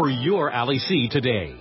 for your Ali C today.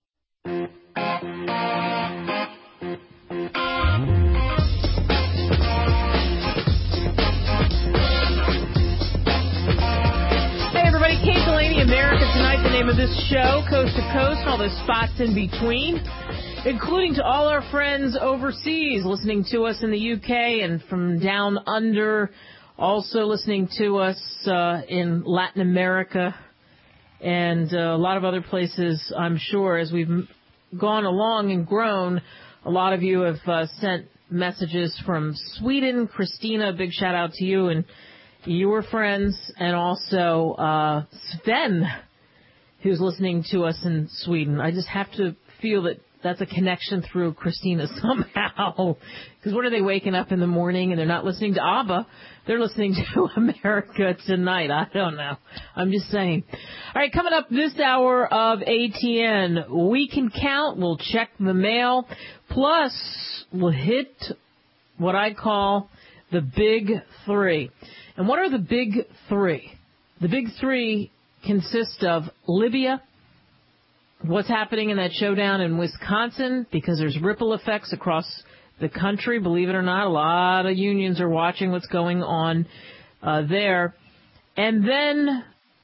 Kate Delaney, America Tonight, the name of this show, coast to coast, all the spots in between, including to all our friends overseas, listening to us in the UK and from down under, also listening to us in Latin America and a lot of other places, I'm sure. As we've gone along and grown, a lot of you have sent messages from Sweden. Christina, big shout out to you and your friends, and also Sven, who's listening to us in Sweden. I just have to feel that that's a connection through Christina somehow. Because what are they waking up in the morning and they're not listening to ABBA? They're listening to America Tonight. I don't know. I'm just saying. All right, coming up this hour of ATN, we can count. We'll check the mail. Plus, we'll hit what I call the big three. And what are the big three? The big three consist of Libya, what's happening in that showdown in Wisconsin, because there's ripple effects across the country. Believe it or not, a lot of unions are watching what's going on there. And then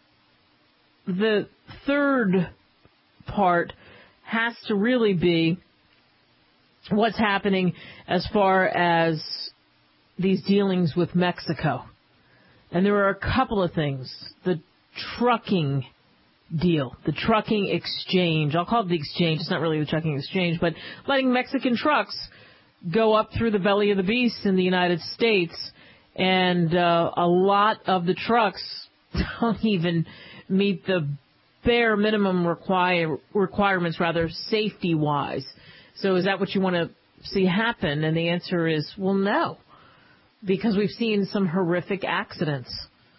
the third part has to really be what's happening as far as these dealings with Mexico. And there are a couple of things. The trucking deal, the trucking exchange. I'll call it the exchange. It's not really the trucking exchange, but letting Mexican trucks go up through the belly of the beast in the United States. And a lot of the trucks don't even meet the bare minimum requirements, rather, safety-wise. So is that what you want to see happen? And the answer is, well, no. Because we've seen some horrific accidents.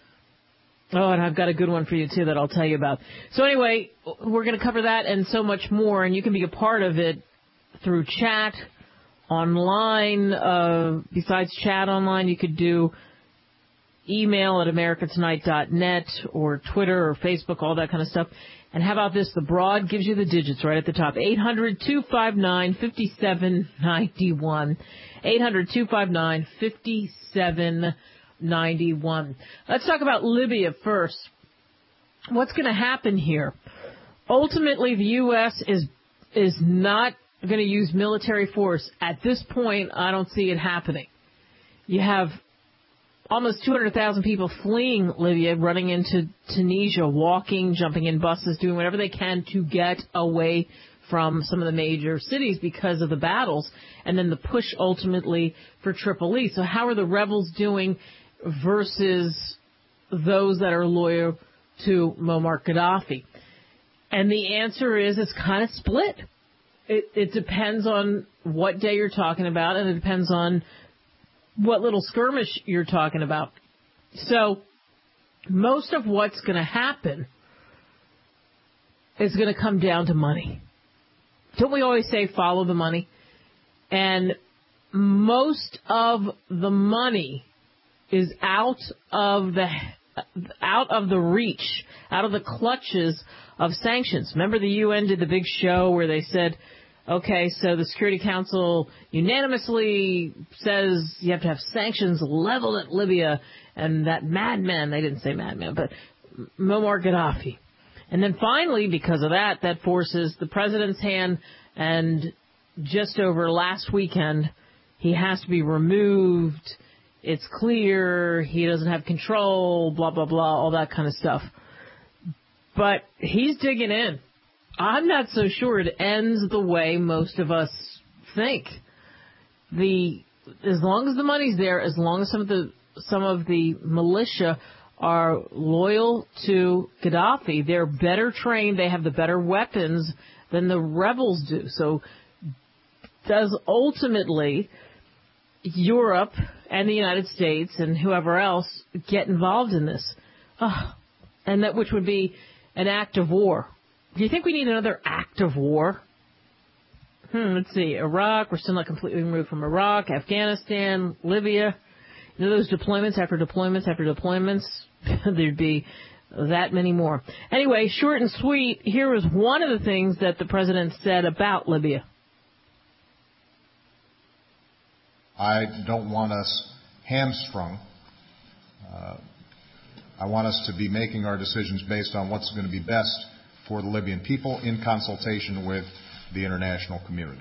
Oh, and I've got a good one for you, too, that I'll tell you about. So anyway, we're going to cover that and so much more, and you can be a part of it through chat, online. Besides chat online, you could do email at americatonight.net or Twitter or Facebook, all that kind of stuff. And how about this? The broad gives you the digits right at the top. 800-259-5791. 800-259-5791. Let's talk about Libya first. What's going to happen here? Ultimately, the U.S. is not going to use military force. At this point, I don't see it happening. You have almost 200,000 people fleeing Libya, running into Tunisia, walking, jumping in buses, doing whatever they can to get away from some of the major cities because of the battles, and then the push ultimately for Tripoli. So how are the rebels doing versus those that are loyal to Muammar Gaddafi? And the answer is it's kind of split. It depends on what day you're talking about, and it depends on what little skirmish you're talking about. So most of what's going to happen is going to come down to money. Don't we always say follow the money? And most of the money is out of the reach, out of the clutches of sanctions. Remember the UN did the big show where they said, okay, so the Security Council unanimously says you have to have sanctions leveled at Libya, and that madman, they didn't say madman, but Muammar Gaddafi. And then finally, because of that, that forces the president's hand, and just over last weekend, he has to be removed. It's clear he doesn't have control, blah, blah, blah, all that kind of stuff. But he's digging in. I'm not so sure it ends the way most of us think. As long as the money's there, as long as some of the militia are loyal to Gaddafi, they're better trained, they have the better weapons than the rebels do. So does ultimately Europe and the United States and whoever else get involved in this? And that which would be an act of war. Do you think we need another act of war? Let's see. Iraq, we're still not completely removed from Iraq. Afghanistan, Libya. You know those deployments after deployments after deployments? There'd be that many more. Anyway, short and sweet, here is one of the things that the president said about Libya. I don't want us hamstrung. I want us to be making our decisions based on what's going to be best for the Libyan people in consultation with the international community.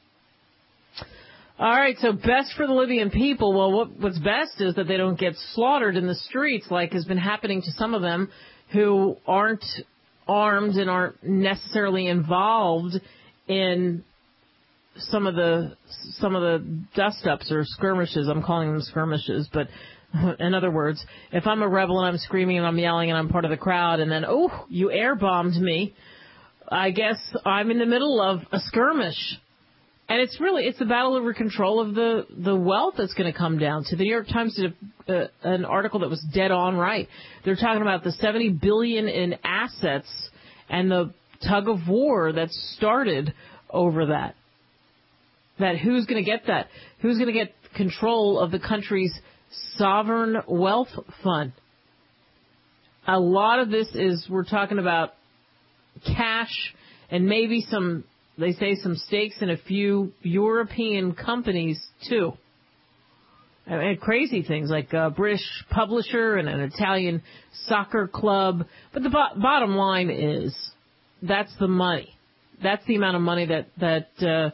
All right, so best for the Libyan people. Well, what's best is that they don't get slaughtered in the streets like has been happening to some of them who aren't armed and aren't necessarily involved in some of the dust-ups or skirmishes. I'm calling them skirmishes, but in other words, if I'm a rebel and I'm screaming and I'm yelling and I'm part of the crowd and then, you air-bombed me, I guess I'm in the middle of a skirmish. And it's the battle over control of the wealth that's going to come down to. The New York Times did an article that was dead on right. They're talking about the $70 billion in assets and the tug of war that started over that. That who's going to get that? Who's going to get control of the country's sovereign wealth fund? A lot of this we're talking about cash and maybe some stakes in a few European companies, too. I mean, crazy things like a British publisher and an Italian soccer club. But the bottom line is that's the money. That's the amount of money that's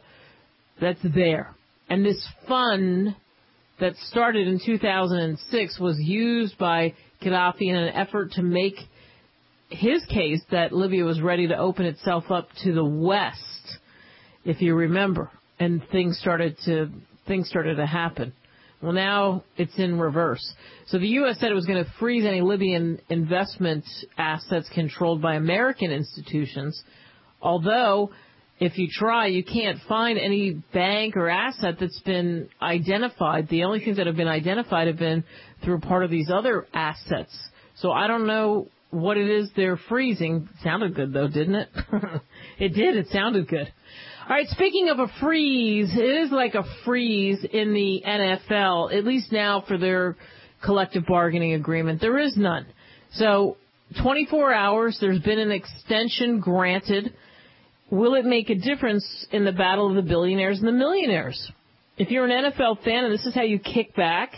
there. And this fund that started in 2006 was used by Gaddafi in an effort to make his case that Libya was ready to open itself up to the West, if you remember, and things started to happen. Well, now it's in reverse. So the U.S. said it was going to freeze any Libyan investment assets controlled by American institutions, although if you try, you can't find any bank or asset that's been identified. The only things that have been identified have been through part of these other assets. So I don't know what it is they're freezing. Sounded good, though, didn't it? It did. It sounded good. All right, speaking of a freeze, it is like a freeze in the NFL, at least now for their collective bargaining agreement. There is none. So 24 hours, there's been an extension granted. Will it make a difference in the battle of the billionaires and the millionaires? If you're an NFL fan and this is how you kick back,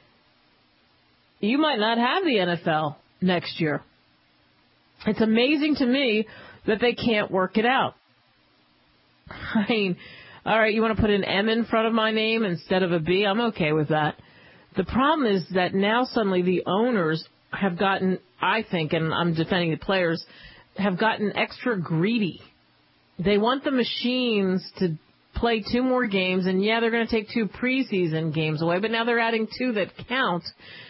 you might not have the NFL next year. It's amazing to me that they can't work it out. I mean, all right, you want to put an M in front of my name instead of a B? I'm okay with that. The problem is that now suddenly the owners have gotten, I think, and I'm defending the players, have gotten extra greedy. They want the machines to play 2 more games, and yeah, they're going to take 2 preseason games away, but now they're adding 2 that count.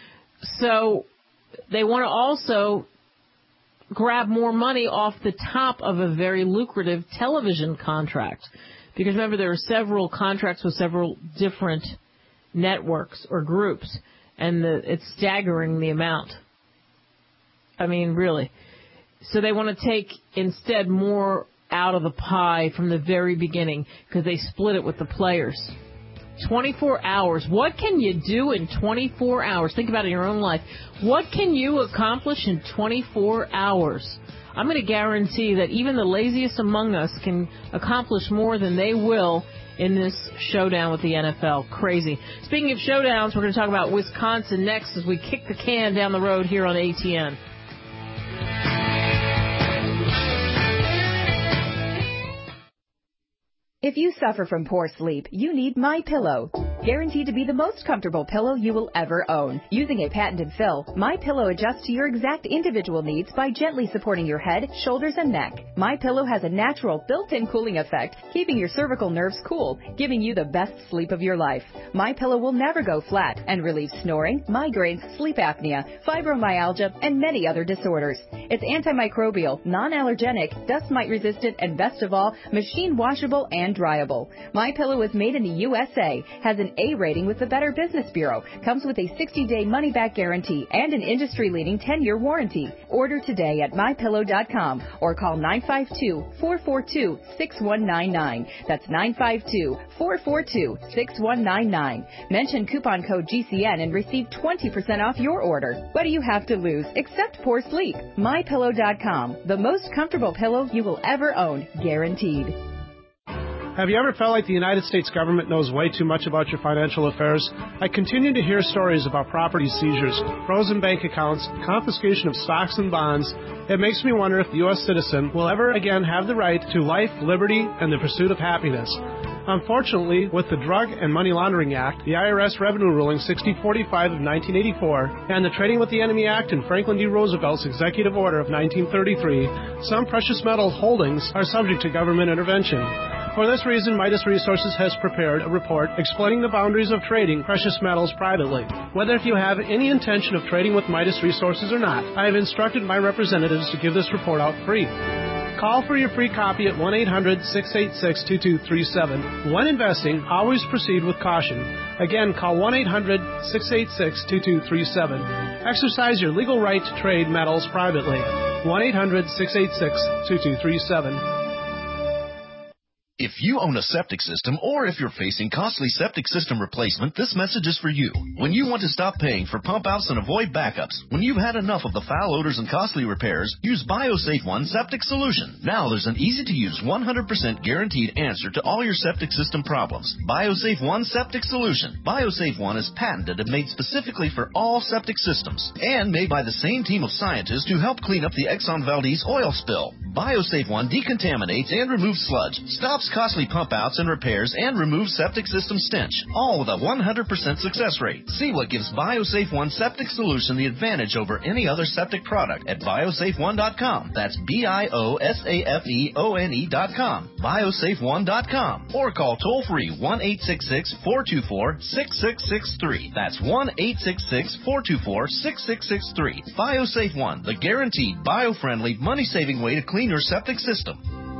So they want to also grab more money off the top of a very lucrative television contract. Because remember, there are several contracts with several different networks or groups, and it's staggering the amount. I mean, really. So they want to take instead more out of the pie from the very beginning because they split it with the players. 24 hours. What can you do in 24 hours? Think about it in your own life. What can you accomplish in 24 hours? I'm going to guarantee that even the laziest among us can accomplish more than they will in this showdown with the NFL. Crazy. Speaking of showdowns, we're going to talk about Wisconsin next as we kick the can down the road here on ATN. If you suffer from poor sleep, you need MyPillow. Guaranteed to be the most comfortable pillow you will ever own. Using a patented fill, MyPillow adjusts to your exact individual needs by gently supporting your head, shoulders, and neck. MyPillow has a natural built-in cooling effect, keeping your cervical nerves cool, giving you the best sleep of your life. MyPillow will never go flat and relieves snoring, migraines, sleep apnea, fibromyalgia, and many other disorders. It's antimicrobial, non-allergenic, dust mite resistant, and best of all, machine washable and dryable. MyPillow is made in the USA, has an A rating with the Better Business Bureau. Comes with a 60-day money-back guarantee and an industry-leading 10-year warranty. Order today at MyPillow.com or call 952-442-6199. That's 952-442-6199. Mention coupon code GCN and receive 20% off your order. What do you have to lose except poor sleep? MyPillow.com, the most comfortable pillow you will ever own, guaranteed. Have you ever felt like the United States government knows way too much about your financial affairs? I continue to hear stories about property seizures, frozen bank accounts, confiscation of stocks and bonds. It makes me wonder if the U.S. citizen will ever again have the right to life, liberty, and the pursuit of happiness. Unfortunately, with the Drug and Money Laundering Act, the IRS Revenue Ruling 6045 of 1984, and the Trading with the Enemy Act and Franklin D. Roosevelt's Executive Order of 1933, some precious metal holdings are subject to government intervention. For this reason, Midas Resources has prepared a report explaining the boundaries of trading precious metals privately. Whether if you have any intention of trading with Midas Resources or not, I have instructed my representatives to give this report out free. Call for your free copy at 1-800-686-2237. When investing, always proceed with caution. Again, call 1-800-686-2237. Exercise your legal right to trade metals privately. 1-800-686-2237. If you own a septic system or if you're facing costly septic system replacement, this message is for you. When you want to stop paying for pump outs and avoid backups, when you've had enough of the foul odors and costly repairs, use BioSafe One Septic Solution. Now there's an easy-to-use 100% guaranteed answer to all your septic system problems. BioSafe One Septic Solution. BioSafe One is patented and made specifically for all septic systems and made by the same team of scientists who helped clean up the Exxon Valdez oil spill. BioSafe One decontaminates and removes sludge, stops costly pump outs and repairs, and removes septic system stench, all with a 100% success rate. See what gives BioSafe One Septic Solution the advantage over any other septic product at biosafeone.com. That's BIOSAFEONE.com. biosafeone.com. Or call toll-free 1-866-424-6663. That's 1-866-424-6663. BioSafe One, the guaranteed bio-friendly, money-saving way to clean your septic system.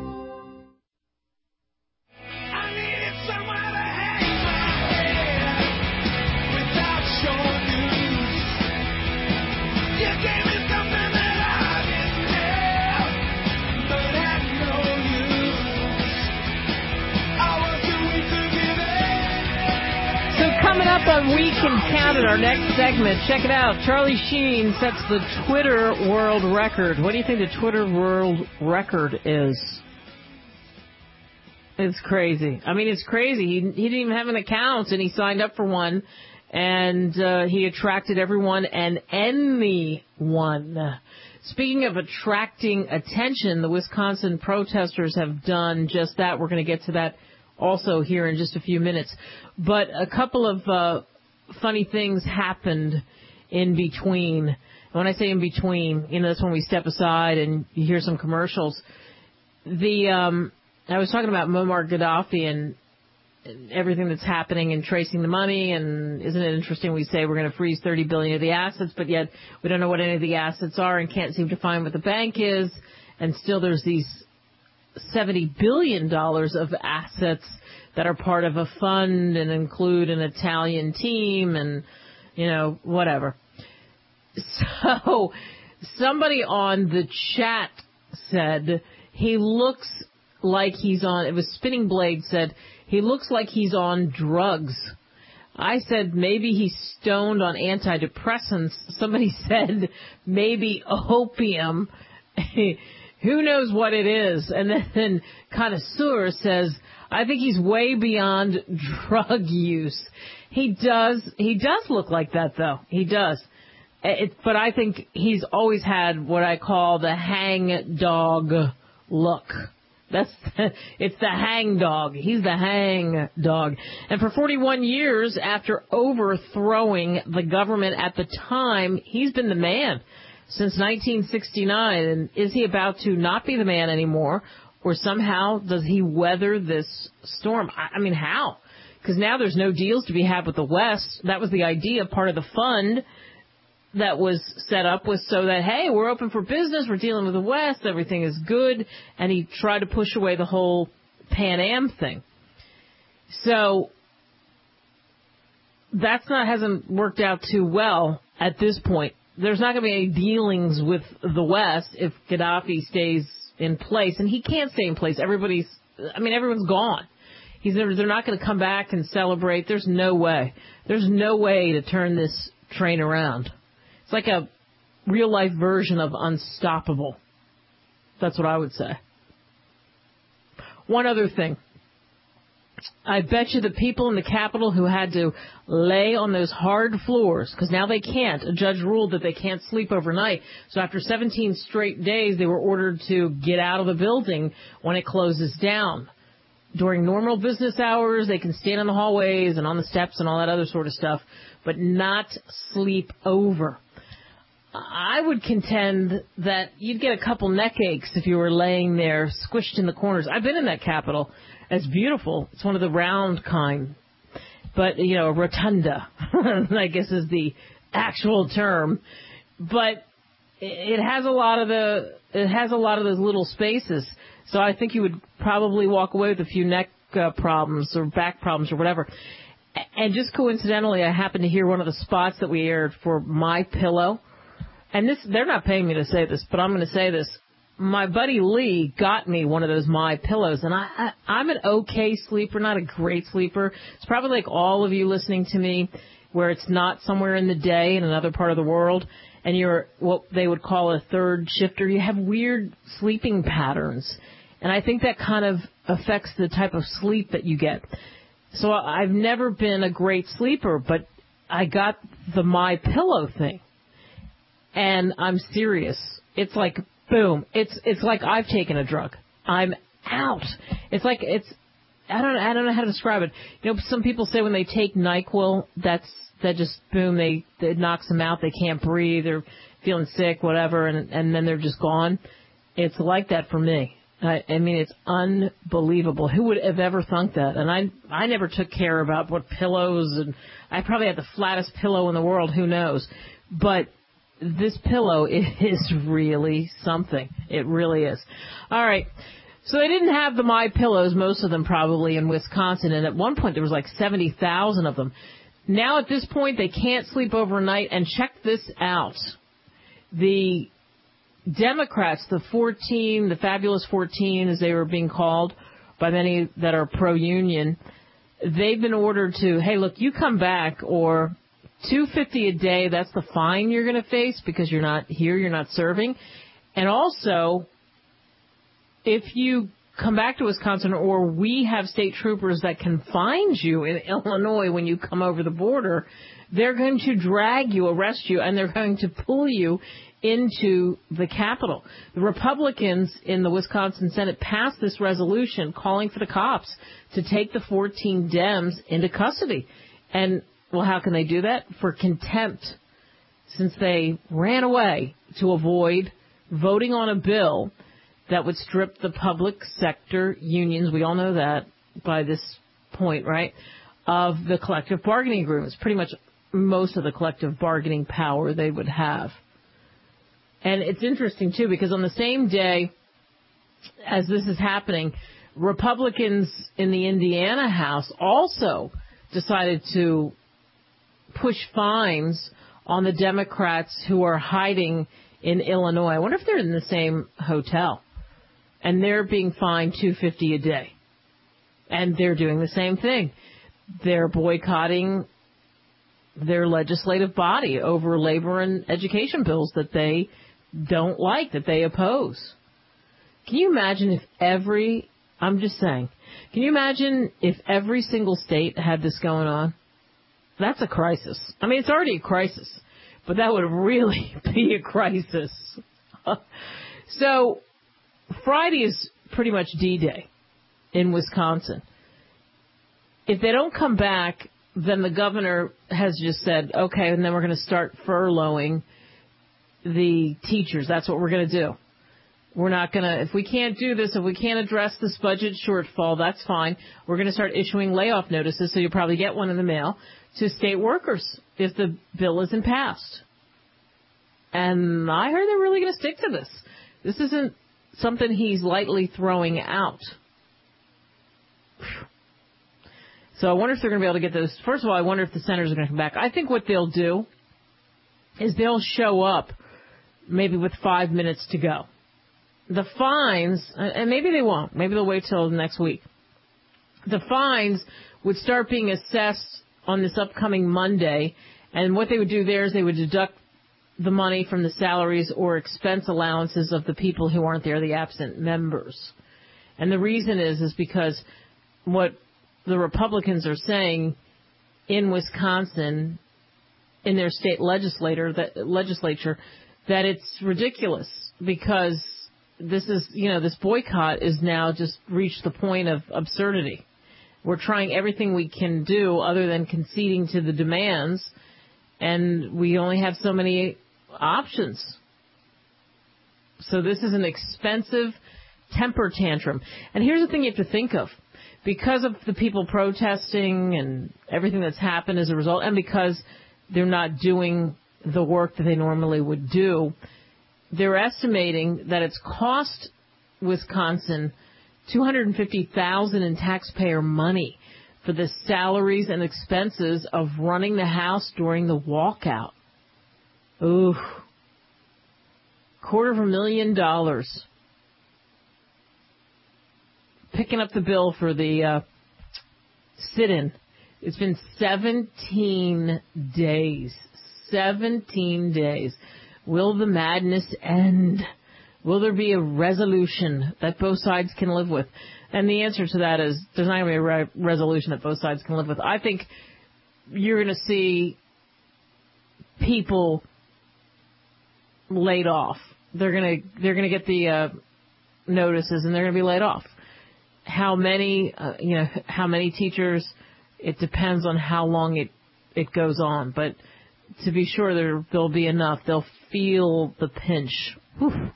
Coming up on Week in Canada, our next segment, check it out. Charlie Sheen sets the Twitter world record. What do you think the Twitter world record is? It's crazy. I mean, it's crazy. He didn't even have an account, and he signed up for one, and he attracted everyone and anyone. Speaking of attracting attention, the Wisconsin protesters have done just that. We're going to get to that also here in just a few minutes. But a couple of funny things happened in between. When I say in between, that's when we step aside and you hear some commercials. I was talking about Muammar Gaddafi and everything that's happening and tracing the money. And isn't it interesting we say we're going to freeze $30 billion of the assets, but yet we don't know what any of the assets are and can't seem to find what the bank is. And still there's these $70 billion of assets that are part of a fund and include an Italian team and, whatever. So somebody on the chat said he looks like he's on, it was Spinning Blade said, he looks like he's on drugs. I said maybe he's stoned on antidepressants. Somebody said maybe opium. Who knows what it is? And then Connoisseur says, I think he's way beyond drug use. He does look like that, though. He does. But I think he's always had what I call the hang dog look. It's the hang dog. He's the hang dog. And for 41 years, after overthrowing the government at the time, he's been the man since 1969. And is he about to not be the man anymore? Or somehow does he weather this storm? I mean, how? Because now there's no deals to be had with the West. That was the idea. Part of the fund that was set up was so that, hey, we're open for business. We're dealing with the West. Everything is good. And he tried to push away the whole Pan Am thing. So hasn't worked out too well at this point. There's not going to be any dealings with the West if Gaddafi stays in place, and he can't stay in place. Everyone's gone. They're not going to come back and celebrate. There's no way. There's no way to turn this train around. It's like a real-life version of Unstoppable. That's what I would say. One other thing. I bet you the people in the Capitol who had to lay on those hard floors, because now they can't. A judge ruled that they can't sleep overnight. So after 17 straight days, they were ordered to get out of the building when it closes down. During normal business hours, they can stand in the hallways and on the steps and all that other sort of stuff, but not sleep over. I would contend that you'd get a couple neck aches if you were laying there squished in the corners. I've been in that Capitol. It's beautiful. It's one of the round kind. But, a rotunda, I guess is the actual term. But it has a lot of those little spaces. So I think you would probably walk away with a few neck problems or back problems or whatever. And just coincidentally, I happened to hear one of the spots that we aired for My Pillow. And they're not paying me to say this, but I'm going to say this. My buddy Lee got me one of those My Pillows, and I'm an okay sleeper, not a great sleeper. It's probably like all of you listening to me, where it's not somewhere in the day in another part of the world, and you're what they would call a third shifter. You have weird sleeping patterns, and I think that kind of affects the type of sleep that you get. So I've never been a great sleeper, but I got the My Pillow thing, and I'm serious. It's like boom. It's like I've taken a drug. I'm out. It's like I don't know how to describe it. Some people say when they take NyQuil, that just boom, it knocks them out. They can't breathe. They're feeling sick, whatever, and then they're just gone. It's like that for me. I mean, it's unbelievable. Who would have ever thunk that? And I never took care about what pillows, and I probably had the flattest pillow in the world. Who knows? But this pillow is really something. It really is. All right. So they didn't have the My Pillows, most of them probably in Wisconsin, and at one point there was like 70,000 of them. Now at this point they can't sleep overnight, and check this out. The Democrats, the Fabulous 14, as they were being called by many that are pro-union, they've been ordered to, hey, look, you come back, or $250 a day, that's the fine you're going to face because you're not here, you're not serving. And also, if you come back to Wisconsin, or we have state troopers that can find you in Illinois when you come over the border, they're going to drag you, arrest you, and they're going to pull you into the Capitol. The Republicans in the Wisconsin Senate passed this resolution calling for the cops to take the 14 Dems into custody. And well, how can they do that? For contempt, since they ran away to avoid voting on a bill that would strip the public sector unions, we all know that by this point, right, of the collective bargaining agreements, pretty much most of the collective bargaining power they would have. And it's interesting, too, because on the same day as this is happening, Republicans in the Indiana House also decided to push fines on the Democrats who are hiding in Illinois. I wonder if they're in the same hotel. And they're being fined $250 a day. And they're doing the same thing. They're boycotting their legislative body over labor and education bills that they don't like, that they oppose. Can you imagine if I'm just saying, can you imagine if every single state had this going on? That's a crisis. I mean, it's already a crisis, but that would really be a crisis. So Friday is pretty much D-Day in Wisconsin. If they don't come back, then the governor has just said, okay, and then we're going to start furloughing the teachers. That's what we're going to do. We're not going to, if we can't do this, if we can't address this budget shortfall, that's fine. We're going to start issuing layoff notices, so you'll probably get one in the mail, to state workers if the bill isn't passed. And I heard they're really going to stick to this. This isn't something he's lightly throwing out. So I wonder if they're going to be able to get those. First of all, I wonder if the senators are going to come back. I think what they'll do is they'll show up maybe with 5 minutes to go. The fines, and maybe they won't. Maybe they'll wait till next week. The fines would start being assessed on this upcoming Monday, and what they would do there is they would deduct the money from the salaries or expense allowances of the people who aren't there, the absent members. And the reason is because what the Republicans are saying in Wisconsin, in their state legislature, that it's ridiculous because this is, this boycott is now just reached the point of absurdity. We're trying everything we can do other than conceding to the demands, and we only have so many options. So this is an expensive temper tantrum. And here's the thing you have to think of. Because of the people protesting and everything that's happened as a result, and because they're not doing the work that they normally would do, they're estimating that it's cost Wisconsin $250,000 in taxpayer money for the salaries and expenses of running the House during the walkout. Ooh. $250,000. Picking up the bill for the sit-in. It's been 17 days. 17 days. Will the madness end? Will there be a resolution that both sides can live with? And the answer to that is there's not going to be a resolution that both sides can live with. I think you're going to see people laid off. They're going to get the notices and they're going to be laid off. How many teachers? It depends on how long it goes on. But to be sure, there'll be enough. They'll feel the pinch. Whew.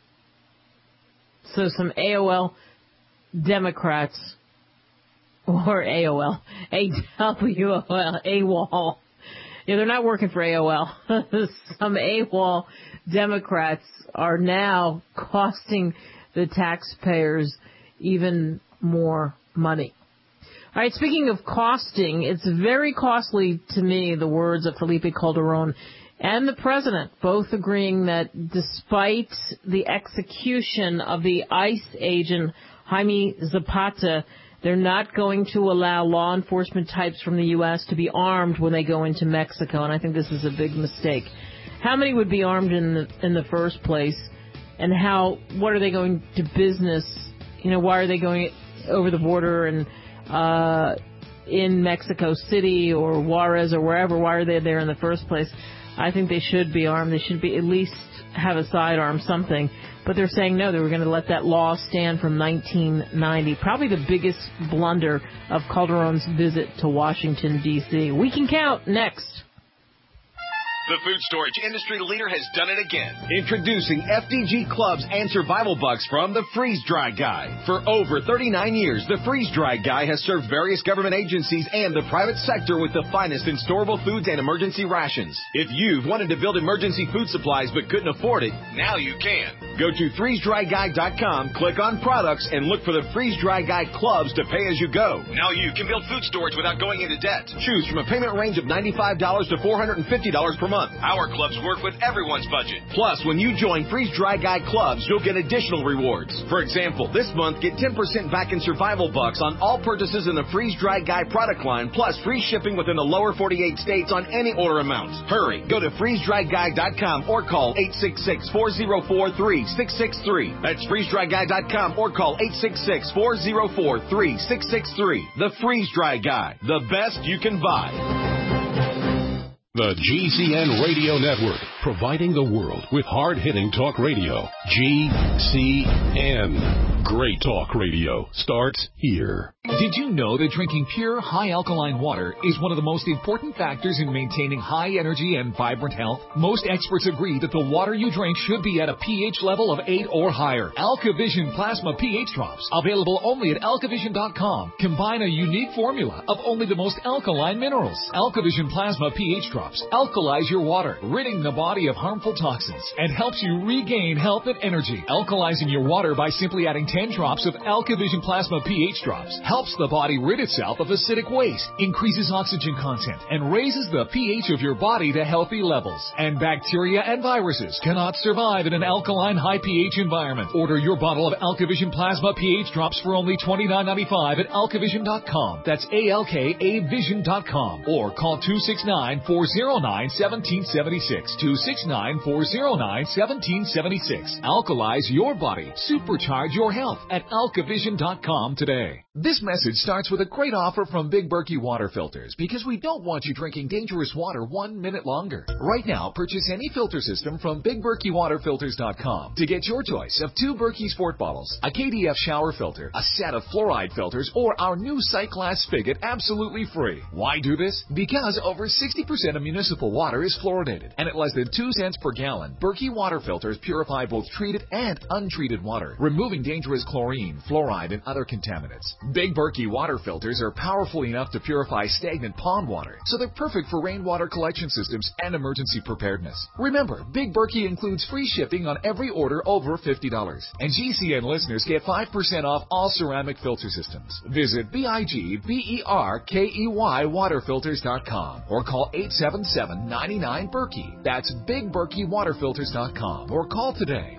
So some AOL Democrats, or AOL, AWOL. Yeah, they're not working for AOL. Some AWOL Democrats are now costing the taxpayers even more money. All right, speaking of costing, it's very costly to me, the words of Felipe Calderon and the president, both agreeing that despite the execution of the ICE agent Jaime Zapata, they're not going to allow law enforcement types from the U.S. to be armed when they go into Mexico, and I think this is a big mistake. How many would be armed in the first place, and what are they going to business? Why are they going over the border and in Mexico City or Juarez or wherever? Why are they there in the first place? I think they should be armed. They should be at least have a sidearm, something. But they're saying no, they were going to let that law stand from 1990. Probably the biggest blunder of Calderon's visit to Washington, D.C. We can count next. The food storage industry leader has done it again. Introducing FDG Clubs and Survival Bucks from the Freeze Dry Guy. For over 39 years, the Freeze Dry Guy has served various government agencies and the private sector with the finest in storable foods and emergency rations. If you've wanted to build emergency food supplies but couldn't afford it, now you can. Go to freezedryguy.com, click on products, and look for the Freeze Dry Guy Clubs to pay as you go. Now you can build food storage without going into debt. Choose from a payment range of $95 to $450 per month. Our clubs work with everyone's budget. Plus, when you join Freeze Dry Guy Clubs, you'll get additional rewards. For example, this month, get 10% back in Survival Bucks on all purchases in the Freeze Dry Guy product line, plus free shipping within the lower 48 states on any order amount. Hurry, go to freezedryguy.com or call 866-404-3663. That's freezedryguy.com or call 866-404-3663. The Freeze Dry Guy, the best you can buy. The GCN Radio Network, providing the world with hard-hitting talk radio. GCN. Great talk radio starts here. Did you know that drinking pure, high-alkaline water is one of the most important factors in maintaining high energy and vibrant health? Most experts agree that the water you drink should be at a pH level of 8 or higher. AlkaVision Plasma pH Drops, available only at alkavision.com, combine a unique formula of only the most alkaline minerals. AlkaVision Plasma pH Drops alkalize your water, ridding the body of harmful toxins, and helps you regain health and energy. Alkalizing your water by simply adding 10 drops of AlkaVision Plasma pH drops helps the body rid itself of acidic waste, increases oxygen content, and raises the pH of your body to healthy levels. And bacteria and viruses cannot survive in an alkaline high pH environment. Order your bottle of AlkaVision Plasma pH drops for only $29.95 at alkavision.com. That's ALKAvision.com. Or call 269-409-1776. 269-409-1776. Alkalize your body. Supercharge your health at alkavision.com today. This message starts with a great offer from Big Berkey Water Filters, because we don't want you drinking dangerous water 1 minute longer. Right now, purchase any filter system from BigBerkeyWaterFilters.com to get your choice of 2 Berkey Sport bottles, a KDF shower filter, a set of fluoride filters, or our new Sight Glass spigot absolutely free. Why do this? Because over 60% of municipal water is fluoridated, and at less than 2 cents per gallon, Berkey Water Filters purify both treated and untreated water, removing dangerous chlorine, fluoride, and other contaminants. Big Berkey Water Filters are powerful enough to purify stagnant pond water, so they're perfect for rainwater collection systems and emergency preparedness. Remember, Big Berkey includes free shipping on every order over $50. And GCN listeners get 5% off all ceramic filter systems. Visit BIGBERKEY waterfilters.com or call 877-99-BERKEY. That's BigBerkeyWaterFilters.com or call today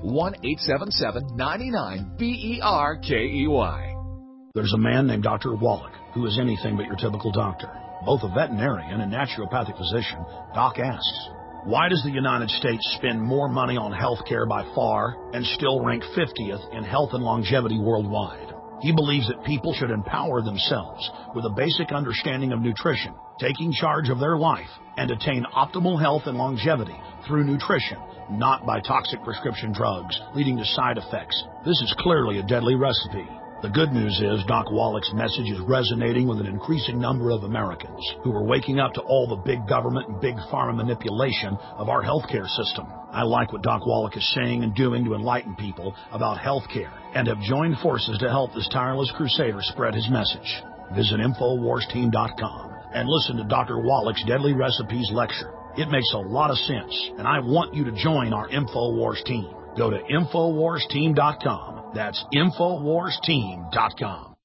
1-877-99-BERKEY. There's a man named Dr. Wallach who is anything but your typical doctor. Both a veterinarian and naturopathic physician, Doc asks, why does the United States spend more money on health care by far and still rank 50th in health and longevity worldwide? He believes that people should empower themselves with a basic understanding of nutrition, taking charge of their life, and attain optimal health and longevity through nutrition, not by toxic prescription drugs leading to side effects. This is clearly a deadly recipe. The good news is Doc Wallach's message is resonating with an increasing number of Americans who are waking up to all the big government and big pharma manipulation of our healthcare system. I like what Doc Wallach is saying and doing to enlighten people about healthcare and have joined forces to help this tireless crusader spread his message. Visit InfoWarsTeam.com and listen to Dr. Wallach's Deadly Recipes lecture. It makes a lot of sense, and I want you to join our InfoWars team. Go to InfoWarsTeam.com. That's InfoWarsTeam.com.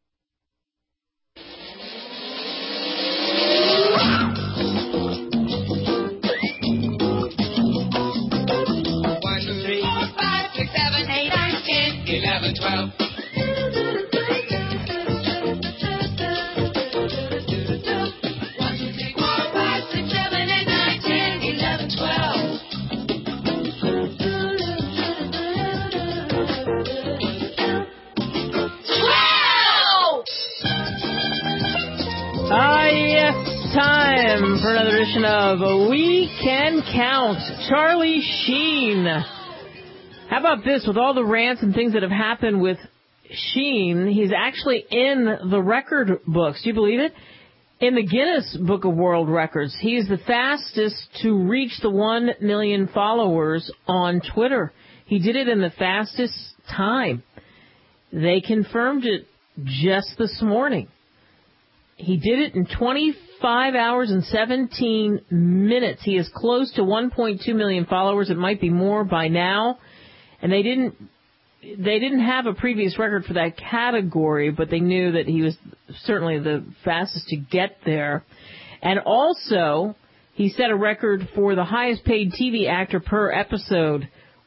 One, two, three, four, 5, 6, 7, 8, 9, 10, 11, 12. Time for another edition of We Can Count. Charlie Sheen. How about this? With all the rants and things that have happened with Sheen, he's actually in the record books. Do you believe it? In the Guinness Book of World Records. He's the fastest to reach the 1 million followers on Twitter. He did it in the fastest time. They confirmed it just this morning. He did it in 25 hours and 17 minutes. He is close to 1.2 million followers. It might be more by now. And they didn't have a previous record for that category, but they knew that he was certainly the fastest to get there. And also, he set a record for the highest paid TV actor per episode,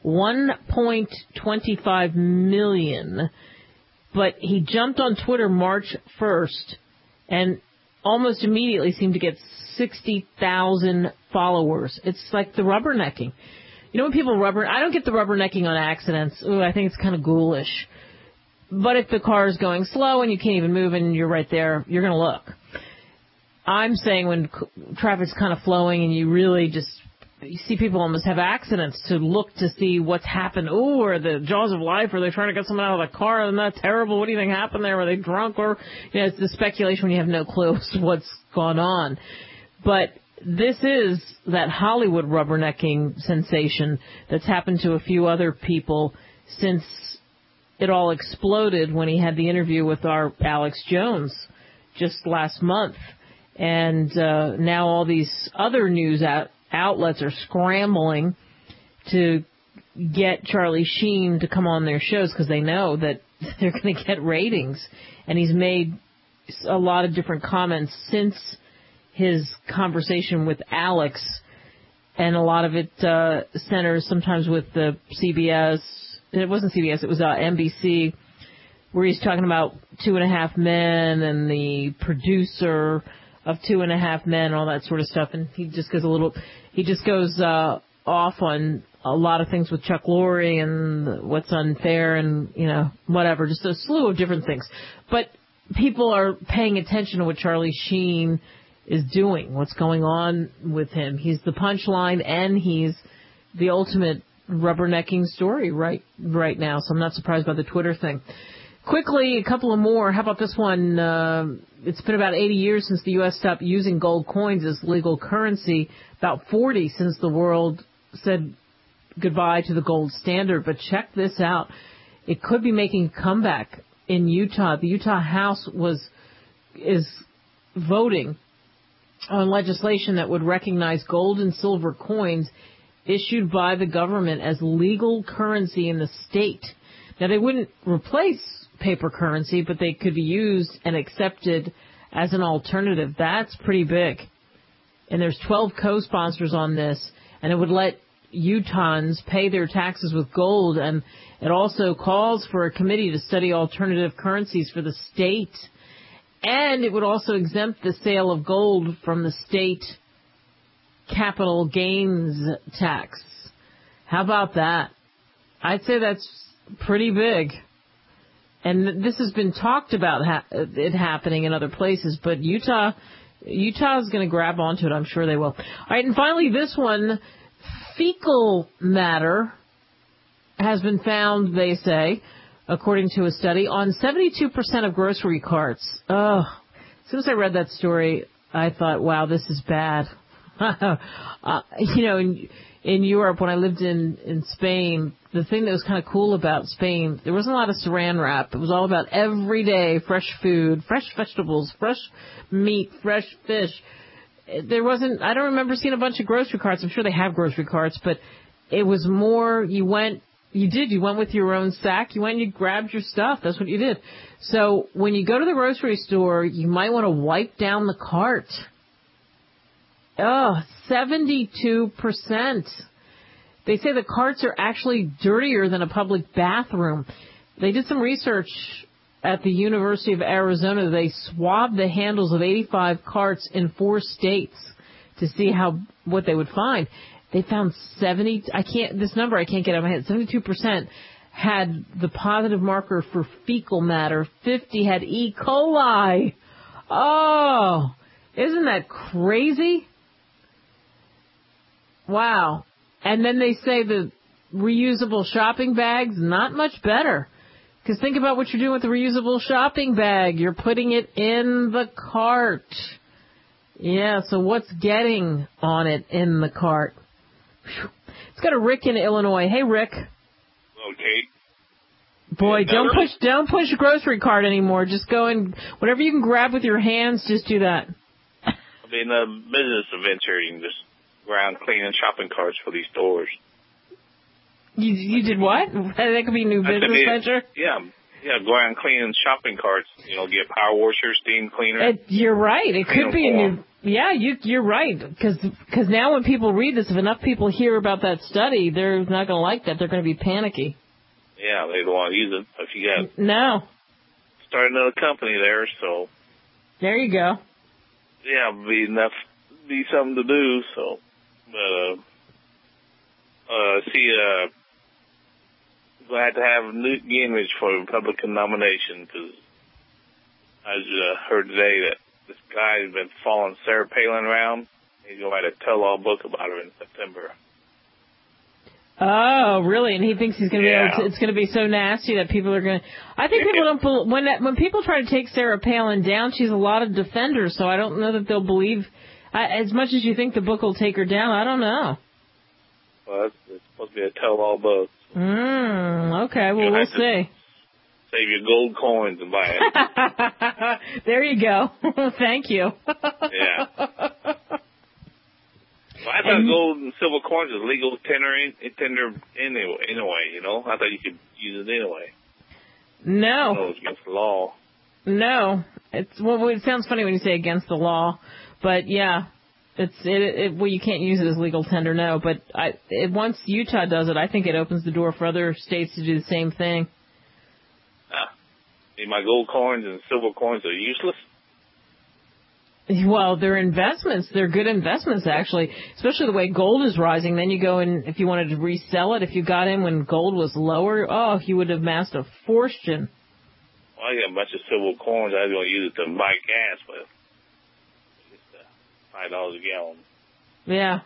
$1.25 million. But he jumped on Twitter March 1st. And almost immediately seemed to get 60,000 followers. It's like the rubbernecking. You know when people I don't get the rubbernecking on accidents. Ooh, I think it's kind of ghoulish. But if the car is going slow and you can't even move and you're right there, you're going to look. I'm saying when traffic's kind of flowing and you really just, you see people almost have accidents to look to see what's happened. Ooh, or the jaws of life, or they're trying to get someone out of the car, and that's terrible. What do you think happened there? Were they drunk? Or, it's the speculation when you have no clue what's gone on. But this is that Hollywood rubbernecking sensation that's happened to a few other people since it all exploded when he had the interview with our Alex Jones just last month. And now all these other news outlets are scrambling to get Charlie Sheen to come on their shows because they know that they're going to get ratings. And he's made a lot of different comments since his conversation with Alex, and a lot of it centers sometimes with the CBS. It wasn't CBS, it was NBC, where he's talking about 2.5 Men and the producer of 2.5 Men and all that sort of stuff. And he just goes off on a lot of things with Chuck Lorre and what's unfair and, whatever, just a slew of different things. But people are paying attention to what Charlie Sheen is doing, what's going on with him. He's the punchline, and he's the ultimate rubbernecking story right now. So I'm not surprised by the Twitter thing. Quickly, a couple of more. How about this one? It's been about 80 years since the U.S. stopped using gold coins as legal currency. About 40 since the world said goodbye to the gold standard. But check this out. It could be making a comeback in Utah. The Utah House is voting on legislation that would recognize gold and silver coins issued by the government as legal currency in the state. Now, they wouldn't replace paper currency, but they could be used and accepted as an alternative. That's pretty big. And there's 12 co-sponsors on this, and it would let Utahns pay their taxes with gold, and it also calls for a committee to study alternative currencies for the state. And it would also exempt the sale of gold from the state capital gains tax. How about that? I'd say that's pretty big. And this has been talked about it happening in other places, but Utah is going to grab onto it. I'm sure they will. All right, and finally this one, fecal matter has been found, they say, according to a study, on 72% of grocery carts. Oh, as soon as I read that story, I thought, wow, this is bad. In Europe, when I lived in Spain, the thing that was kind of cool about Spain, there wasn't a lot of saran wrap. It was all about everyday fresh food, fresh vegetables, fresh meat, fresh fish. I don't remember seeing a bunch of grocery carts. I'm sure they have grocery carts, but it was more, you went with your own sack. You went and you grabbed your stuff. That's what you did. So when you go to the grocery store, you might want to wipe down the cart. Oh, 72%. They say the carts are actually dirtier than a public bathroom. They did some research at the University of Arizona. They swabbed the handles of 85 carts in 4 states to see what they would find. They found this number I can't get out of my head. 72% had the positive marker for fecal matter. 50 had E. coli. Oh, isn't that crazy? Wow. And then they say the reusable shopping bags, not much better. Because think about what you're doing with the reusable shopping bag. You're putting it in the cart. Yeah, so what's getting on it in the cart? Whew. Let's go to Rick in Illinois. Hey, Rick. Hello, Kate. Boy, don't push a grocery cart anymore. Just go and whatever you can grab with your hands, just do that. I've been in the business of venturing this around cleaning shopping carts for these stores. You did what? That could be a new business venture? Yeah, go around cleaning shopping carts. Get power washers, steam cleaner. You're right. It could be a new... Yeah, you're right. Because now when people read this, if enough people hear about that study, they're not going to like that. They're going to be panicky. Yeah, they don't want to use it. If you got... No. Start another company there, so... There you go. Yeah, be something to do, so... glad to have Newt Gingrich for the Republican nomination, because I heard today that this guy has been following Sarah Palin around. He's going to write a tell-all book about her in September. Oh, really? And he thinks he's going to be able to, it's going to be so nasty that people are going to... I think people don't... When people try to take Sarah Palin down, she's a lot of defenders, so I don't know that they'll believe... as much as you think the book will take her down, I don't know. Well, it's supposed to be a tell-all book. Okay, well, we'll see. Save your gold coins and buy it. There you go. Thank you. Yeah. Well, I thought gold and silver coins was legal tender anyway, I thought you could use it anyway. No. No, it's against the law. No. It sounds funny when you say against the law, but yeah. Well, you can't use it as legal tender, no. But once Utah does it, I think it opens the door for other states to do the same thing. My gold coins and silver coins are useless? Well, they're investments. They're good investments, actually, especially the way gold is rising. Then you go in, if you wanted to resell it, if you got in when gold was lower, you would have amassed a fortune. Well, I got a bunch of silver coins. I was going to use it to buy gas, but $5 a gallon. Yeah.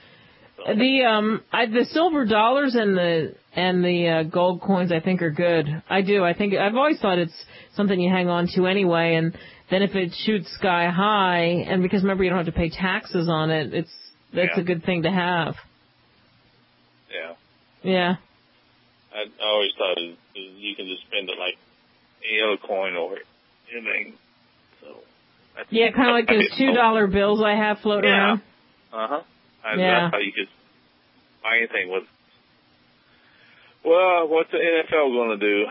The silver dollars and the gold coins I think are good. I do. I think I've always thought it's something you hang on to anyway, and then if it shoots sky high, and because remember you don't have to pay taxes on it, that's a good thing to have. Yeah. Yeah. I always thought you can just spend it like any other coin or anything. So. Yeah, kind of like those $2 bills I have floating around. Uh-huh. That's how you could buy anything with. Well, what's the NFL going to do?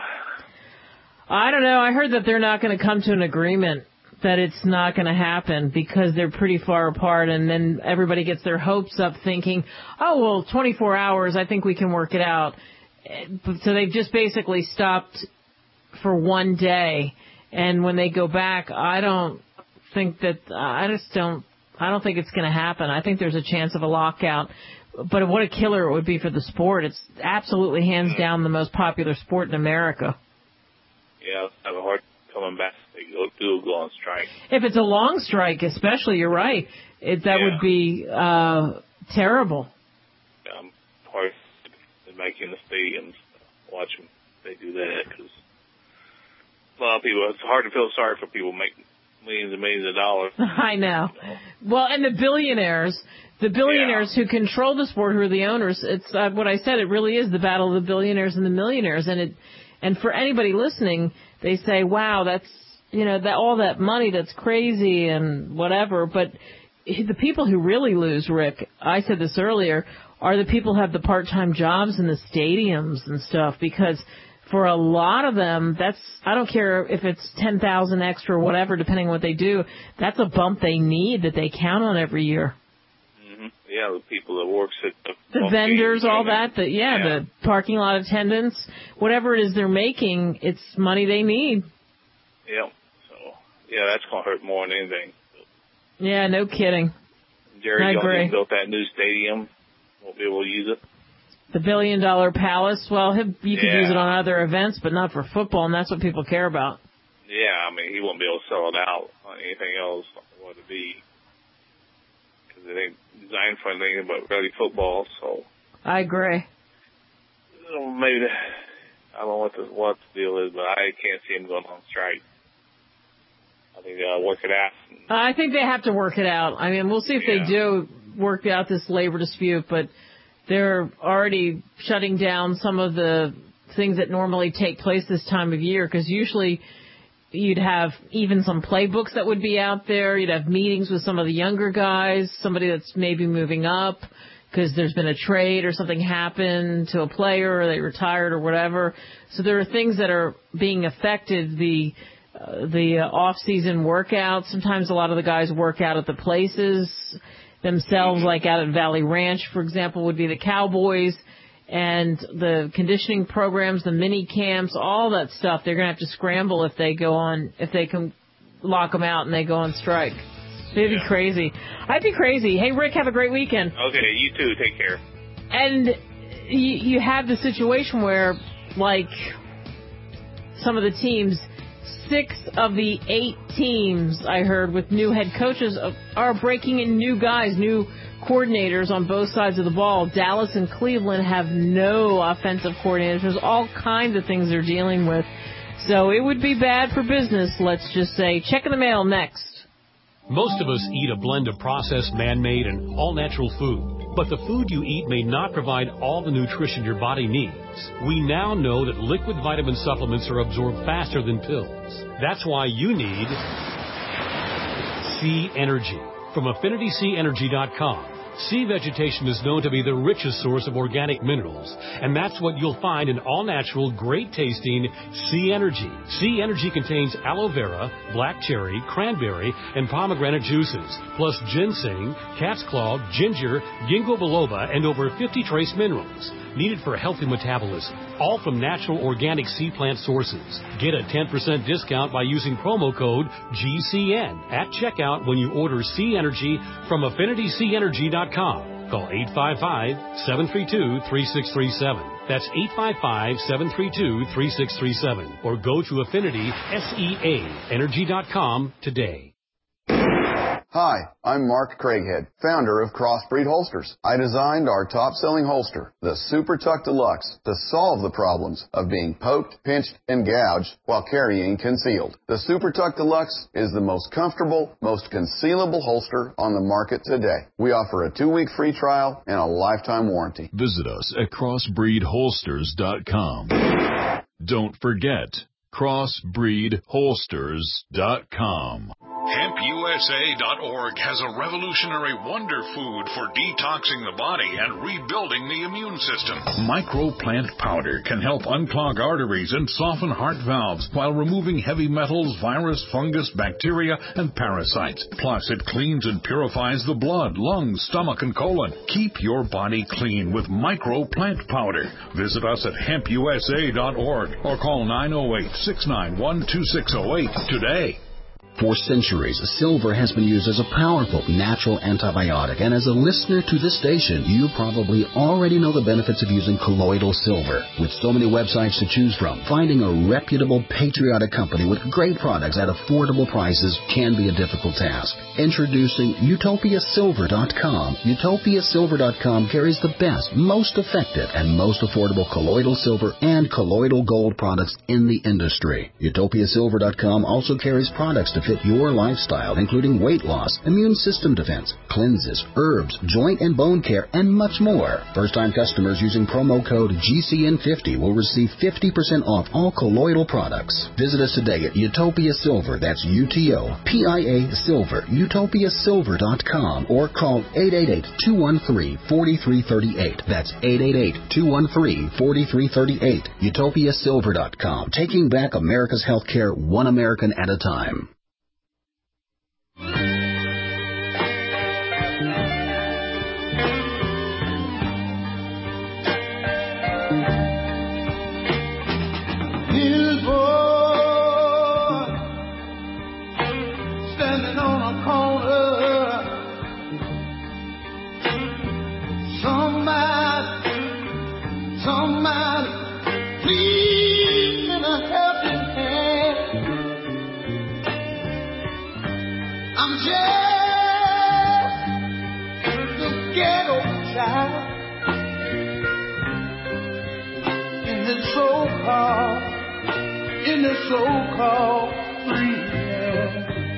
I don't know. I heard that they're not going to come to an agreement, that it's not going to happen because they're pretty far apart, and then everybody gets their hopes up thinking, 24 hours, I think we can work it out. So they've just basically stopped for one day, and when they go back, I don't think it's going to happen. I think there's a chance of a lockout. But what a killer it would be for the sport. It's absolutely hands down the most popular sport in America. Yeah, I have a hard coming back. They go on strike. If it's a long strike, especially, you're right. That would be terrible. Hard back in the stadiums, watch them. They do that because a lot of people. It's hard to feel sorry for people making millions and millions of dollars. I know. Well, and the billionaires who control the sport, who are the owners. It's what I said. It really is the battle of the billionaires and the millionaires, and for anybody listening, they say, "Wow, that's all that money. That's crazy and whatever." But the people who really lose, Rick, I said this earlier, are the people who have the part-time jobs in the stadiums and stuff, because for a lot of them, I don't care if it's 10,000 extra or whatever, depending on what they do, that's a bump they need that they count on every year. Mm-hmm. Yeah, the people that works at the vendors, all that, the parking lot attendants, whatever it is they're making, it's money they need. Yeah, so, that's going to hurt more than anything. Yeah, no kidding. Jerry Jones built that new stadium. Won't be able to use it. The $1 billion palace, well, you could use it on other events, but not for football, and that's what people care about. Yeah, I mean, he won't be able to sell it out on anything else what it be, because it ain't designed for anything but really football, so. I agree. Maybe, I don't know what the deal is, but I can't see him going on strike. I think they'll work it out. I think they have to work it out. I mean, we'll see if they do work out this labor dispute, but they're already shutting down some of the things that normally take place this time of year, because usually you'd have even some playbooks that would be out there. You'd have meetings with some of the younger guys, somebody that's maybe moving up because there's been a trade or something happened to a player or they retired or whatever. So there are things that are being affected, the off-season workouts. Sometimes a lot of the guys work out at the places themselves, like out at Valley Ranch, for example, would be the Cowboys, and the conditioning programs, the mini camps, all that stuff. They're going to have to scramble if they can lock them out and they go on strike. It'd be crazy. I'd be crazy. Hey, Rick, have a great weekend. Okay, you too. Take care. And you have the situation where, like, some of the teams, 6 of the 8 teams, I heard, with new head coaches are breaking in new guys, new coordinators on both sides of the ball. Dallas and Cleveland have no offensive coordinators. There's all kinds of things they're dealing with. So it would be bad for business, let's just say. Check in the mail next. Most of us eat a blend of processed, man-made, and all-natural food. But the food you eat may not provide all the nutrition your body needs. We now know that liquid vitamin supplements are absorbed faster than pills. That's why you need C Energy from AffinitySeaEnergy.com. Sea vegetation is known to be the richest source of organic minerals, and that's what you'll find in all-natural, great-tasting Sea Energy. Sea Energy contains aloe vera, black cherry, cranberry, and pomegranate juices, plus ginseng, cat's claw, ginger, ginkgo biloba, and over 50 trace minerals needed for healthy metabolism, all from natural organic sea plant sources. Get a 10% discount by using promo code GCN at checkout when you order Sea Energy from AffinitySeaEnergy.com. Call 855-732-3637. That's 855-732-3637. Or go to AffinitySeaEnergy.com today. Hi, I'm Mark Craighead, founder of Crossbreed Holsters. I designed our top-selling holster, the Super Tuck Deluxe, to solve the problems of being poked, pinched, and gouged while carrying concealed. The Super Tuck Deluxe is the most comfortable, most concealable holster on the market today. We offer a 2-week free trial and a lifetime warranty. Visit us at crossbreedholsters.com. Don't forget, crossbreedholsters.com. HempUSA.org has a revolutionary wonder food for detoxing the body and rebuilding the immune system. Microplant powder can help unclog arteries and soften heart valves while removing heavy metals, virus, fungus, bacteria, and parasites. Plus, it cleans and purifies the blood, lungs, stomach, and colon. Keep your body clean with Microplant powder. Visit us at HempUSA.org or call 908-691-2608 today. For centuries, silver has been used as a powerful natural antibiotic, and as a listener to this station, you probably already know the benefits of using colloidal silver. With so many websites to choose from, finding a reputable, patriotic company with great products at affordable prices can be a difficult task. Introducing UtopiaSilver.com. UtopiaSilver.com carries the best, most effective, and most affordable colloidal silver and colloidal gold products in the industry. UtopiaSilver.com also carries products to fit your lifestyle, including weight loss, immune system defense, cleanses, herbs, joint and bone care, and much more. First-time customers using promo code GCN50 will receive 50% off all colloidal products. Visit us today at Utopia Silver, that's UTOPIA Silver, UtopiaSilver.com, or call 888-213-4338. That's 888-213-4338. UtopiaSilver.com, taking back America's healthcare one American at a time. Little boy standing on a corner, somebody please lend a helping hand. I'm just the ghetto child in this so-called free land.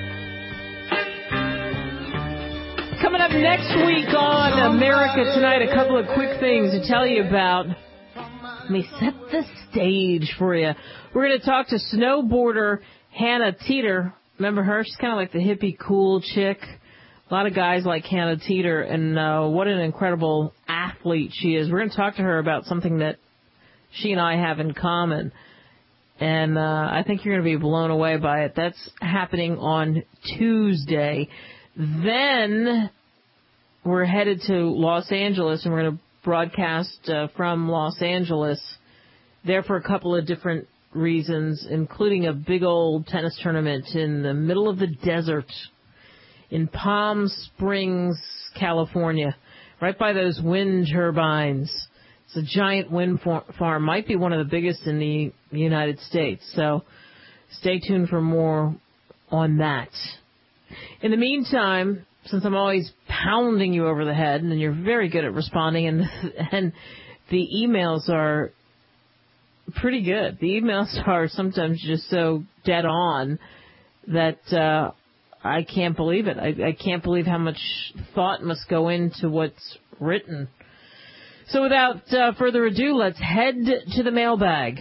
Coming up next week on America Tonight, a couple of quick things to tell you about. Let me set the stage for you. We're going to talk to snowboarder Hannah Teeter. Remember her? She's kind of like the hippie cool chick. A lot of guys like Hannah Teeter, and what an incredible athlete she is. We're going to talk to her about something that she and I have in common, and I think you're going to be blown away by it. That's happening on Tuesday. Then we're headed to Los Angeles, and we're going to broadcast from Los Angeles there for a couple of different reasons, including a big old tennis tournament in the middle of the desert in Palm Springs, California, right by those wind turbines. It's a giant wind farm, might be one of the biggest in the United States. So stay tuned for more on that. In the meantime, since I'm always pounding you over the head, and you're very good at responding, and the emails are pretty good. The emails are sometimes just so dead on that I can't believe it. I can't believe how much thought must go into what's written. So without further ado, let's head to the mailbag.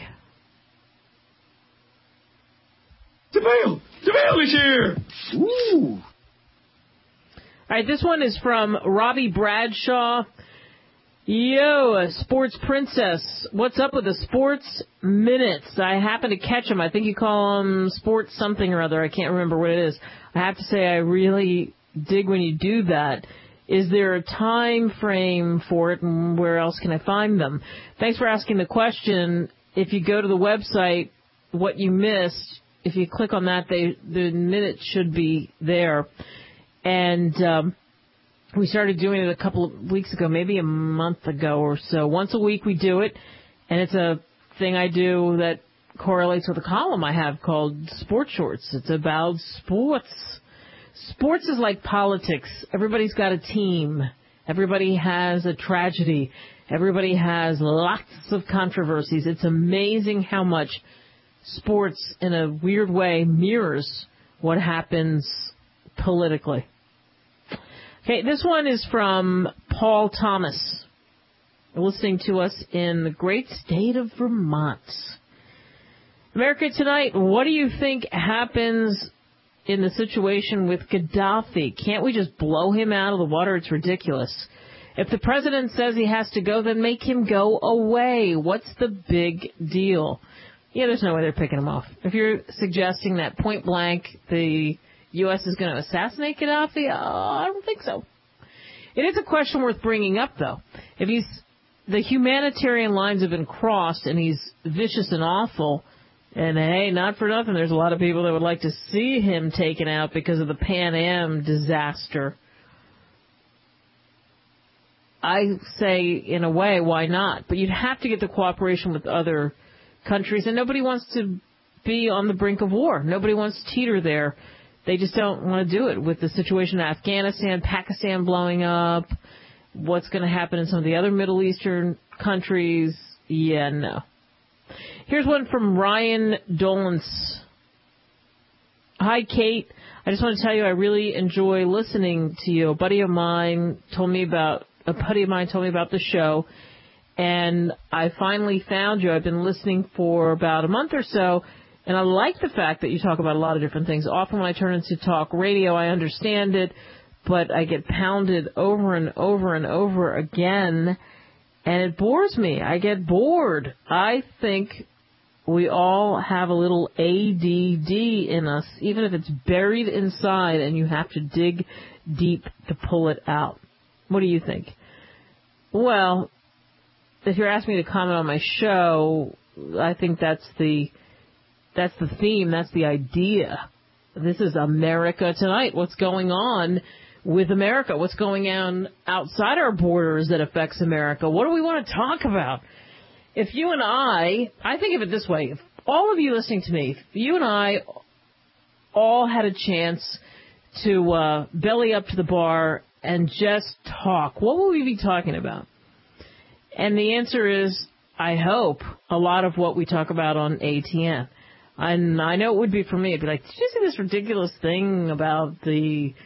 The mail is here! Ooh! All right, this one is from Robbie Bradshaw. Yo, Sports Princess, what's up with the Sports Minutes? I happen to catch them. I think you call them Sports something or other. I can't remember what it is. I have to say I really dig when you do that. Is there a time frame for it, and where else can I find them? Thanks for asking the question. If you go to the website, what you missed, if you click on that, the minutes should be there. And we started doing it a couple of weeks ago, maybe a month ago or so. Once a week we do it, and it's a thing I do that correlates with a column I have called Sports Shorts. It's about sports. Sports is like politics. Everybody's got a team. Everybody has a tragedy. Everybody has lots of controversies. It's amazing how much sports, in a weird way, mirrors what happens politically. Okay, this one is from Paul Thomas, listening to us in the great state of Vermont. America Tonight, what do you think happens in the situation with Gaddafi? Can't we just blow him out of the water? It's ridiculous. If the president says he has to go, then make him go away. What's the big deal? Yeah, there's no way they're picking him off. If you're suggesting that point blank the U.S. is going to assassinate Gaddafi, I don't think so. It is a question worth bringing up, though. If the humanitarian lines have been crossed and he's vicious and awful, and hey, not for nothing, there's a lot of people that would like to see him taken out because of the Pan Am disaster. I say, in a way, why not? But you'd have to get the cooperation with other countries, and nobody wants to be on the brink of war. Nobody wants to teeter there. They just don't want to do it with the situation in Afghanistan, Pakistan blowing up, what's going to happen in some of the other Middle Eastern countries. Yeah, no. Here's one from Ryan Dolence. Hi, Kate. I just want to tell you I really enjoy listening to you. A buddy of mine told me about the show, and I finally found you. I've been listening for about a month or so, and I like the fact that you talk about a lot of different things. Often when I turn into talk radio, I understand it, but I get pounded over and over and over again, and it bores me. I get bored. I think we all have a little ADD in us, even if it's buried inside and you have to dig deep to pull it out. What do you think? Well, if you're asking me to comment on my show, I think that's the theme, that's the idea. This is America Tonight. What's going on with America? What's going on outside our borders that affects America? What do we want to talk about? If you and I think of it this way, if all of you listening to me, if you and I all had a chance to belly up to the bar and just talk, what would we be talking about? And the answer is, I hope, a lot of what we talk about on ATN. And I know it would be for me. It'd be like, did you see this ridiculous thing about the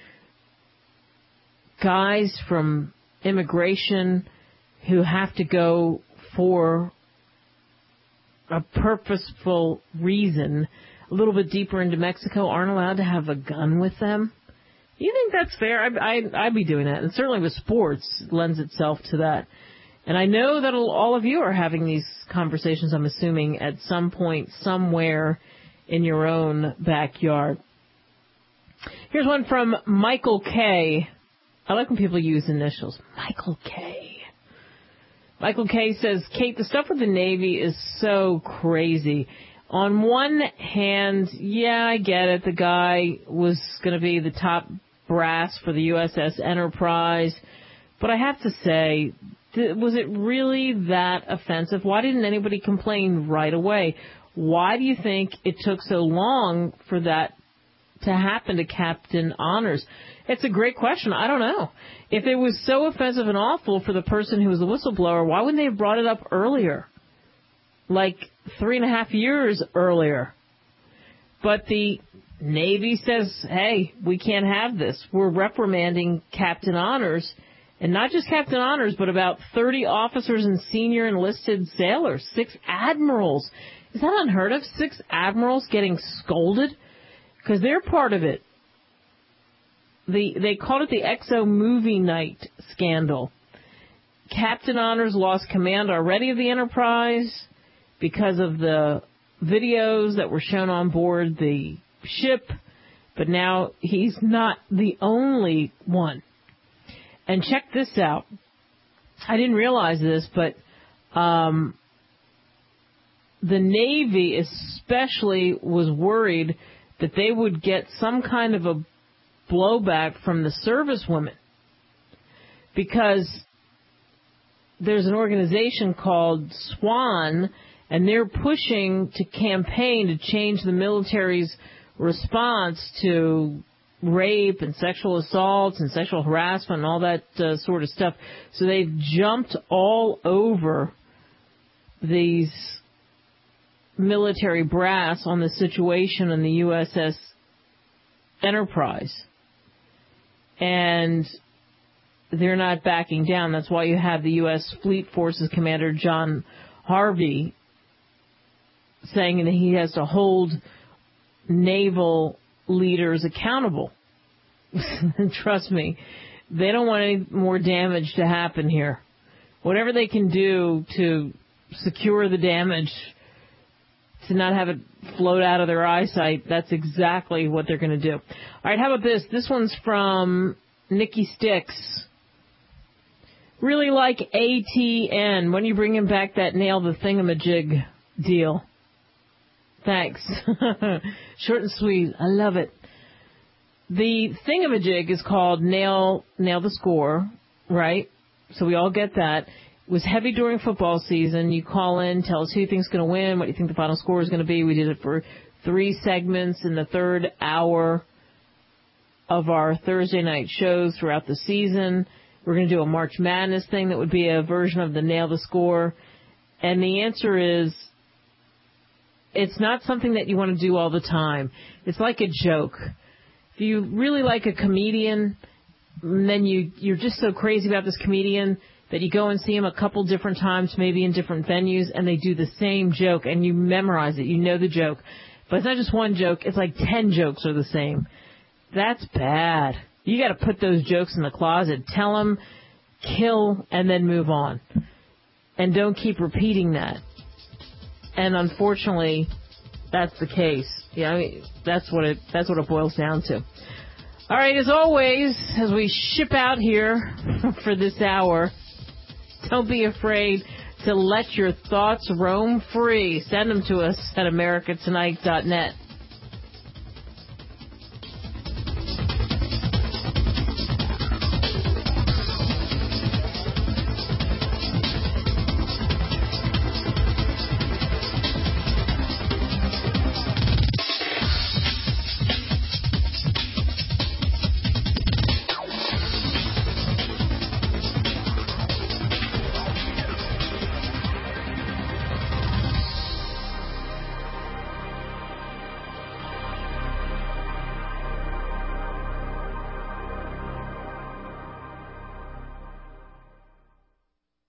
guys from immigration who have to go for a purposeful reason a little bit deeper into Mexico, aren't allowed to have a gun with them? You think that's fair? I'd be doing that. And certainly with sports, it lends itself to that. And I know that all of you are having these conversations, I'm assuming, at some point, somewhere in your own backyard. Here's one from Michael K. I like when people use initials. Michael K. Michael K. says, Kate, the stuff with the Navy is so crazy. On one hand, yeah, I get it. The guy was going to be the top brass for the USS Enterprise. But I have to say, was it really that offensive? Why didn't anybody complain right away? Why do you think it took so long for that to happen to Captain Honors? It's a great question. I don't know. If it was so offensive and awful for the person who was the whistleblower, why wouldn't they have brought it up earlier? Like 3.5 years earlier. But the Navy says, hey, we can't have this. We're reprimanding Captain Honors. And not just Captain Honors, but about 30 officers and senior enlisted sailors, 6 admirals. Is that unheard of? 6 admirals getting scolded? Because they're part of it. they called it the XO Movie Night scandal. Captain Honors lost command already of the Enterprise because of the videos that were shown on board the ship, but now he's not the only one. And check this out. I didn't realize this, but the Navy especially was worried that they would get some kind of a blowback from the servicewomen, because there's an organization called SWAN, and they're pushing to campaign to change the military's response to rape and sexual assaults and sexual harassment and all that sort of stuff. So they've jumped all over these military brass on the situation in the USS Enterprise. And they're not backing down. That's why you have the U.S. Fleet Forces Commander John Harvey saying that he has to hold naval leaders accountable. Trust me, they don't want any more damage to happen here. Whatever they can do to secure the damage, to not have it float out of their eyesight, that's exactly what they're going to do. All right, how about this? This one's from Nikki Sticks. Really like ATN. When are you bringing back that Nail the Thingamajig deal? Thanks. Short and sweet. I love it. The Thingamajig is called Nail the Score, right? So we all get that. It was heavy during football season. You call in, tell us who you think is going to win, what you think the final score is going to be. We did it for 3 segments in the third hour of our Thursday night shows throughout the season. We're going to do a March Madness thing that would be a version of the Nail the Score. And the answer is, it's not something that you want to do all the time. It's like a joke. If you really like a comedian, and then you're just so crazy about this comedian that you go and see him a couple different times, maybe in different venues, and they do the same joke, and you memorize it. You know the joke. But it's not just one joke. It's like 10 jokes are the same. That's bad. You got to put those jokes in the closet. Tell them, kill, and then move on. And don't keep repeating that. And unfortunately, that's the case. Yeah, I mean, that's what it boils down to. All right, as always, as we ship out here for this hour, don't be afraid to let your thoughts roam free. Send them to us at americatonight.net.